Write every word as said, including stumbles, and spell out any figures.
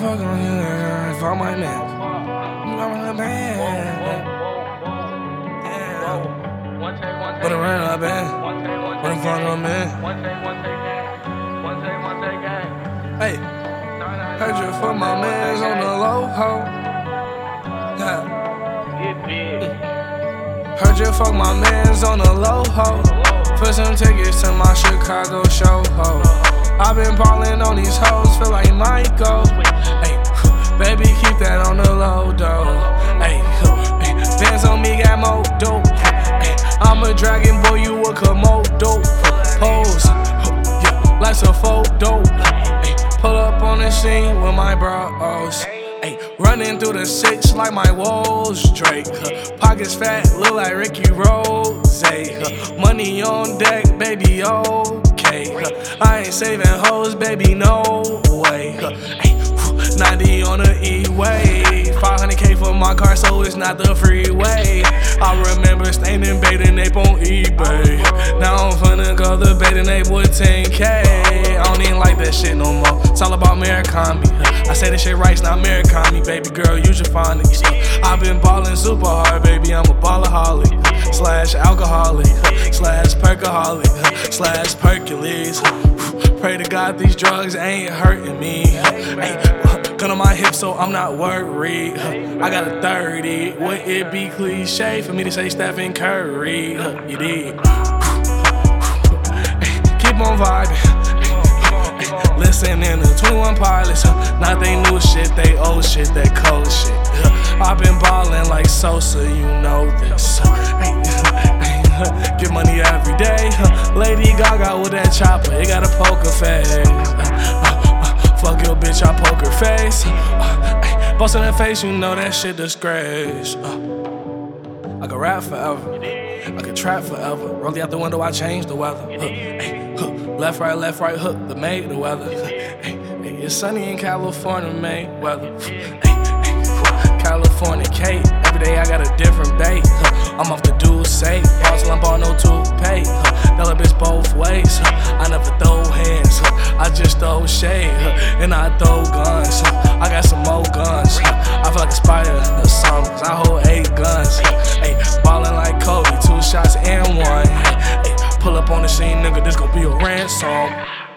fuck on you, fuck my man. I'm in the band. Yeah. Put it right up, man. Put it front on me. Hey, heard you for my mans on the low ho. Yeah. Heard you fuck my mans on the low ho. Put some tickets to my Chicago show ho. I been ballin' on these hoes, feel like Michael. Hey, baby, keep that on the low though. Hey, bands on me got more dope. Hey, I'm a dragon boy, you a Komodo. Pose, yeah, like a photo. Hey, pull up on the scene with my bros. Ay, running through the six like my walls, Drake. Huh. Pockets fat, look like Ricky Rose. Huh. Money on deck, baby, okay. Huh. I ain't saving hoes, baby, no way. Huh. Ay, ninety on the E-way. five hundred K for my car, so it's not the freeway. I remember staying in Bathing Ape on eBay. Now I'm finna go to Bathing Ape with ten K. I don't even like that shit no more. It's all about Murakami. I say this shit right, it's not Murakami. Baby girl, you should find it. I've been ballin' super hard, baby, I'm a ballaholic. Slash alcoholic, slash perkaholic, slash Percules. Pray to God these drugs ain't hurting me. Ay, gun on my hip so I'm not worried. I got a thirty, would it be cliche for me to say Stephen Curry? You did. Keep on vibing. Listening to twenty-one Pilots, not they new shit, they old shit, that cold shit. I've been ballin' like Sosa, you know this. Get money every day. Lady Gaga with that chopper, it got a poker face. Fuck your bitch, I poker face. Bust in the face, you know that shit disgrace. I could rap forever, I could trap forever. Rolling out the window, I change the weather. Left, right, left, right, hook, the made the weather. It's sunny in California, made weather. California Kate, every day I got a different bait. I'm off the dude say, boss lump on no toupee. Dollar bitch both ways. I never throw hands, I just throw shade. And I throw guns, I got some more guns. I feel like a spider or something, cause I hold eight guns. Ay, ballin' like Kobe, two shots and one. Ay, pull up on the scene, nigga, this gon' be a ransom.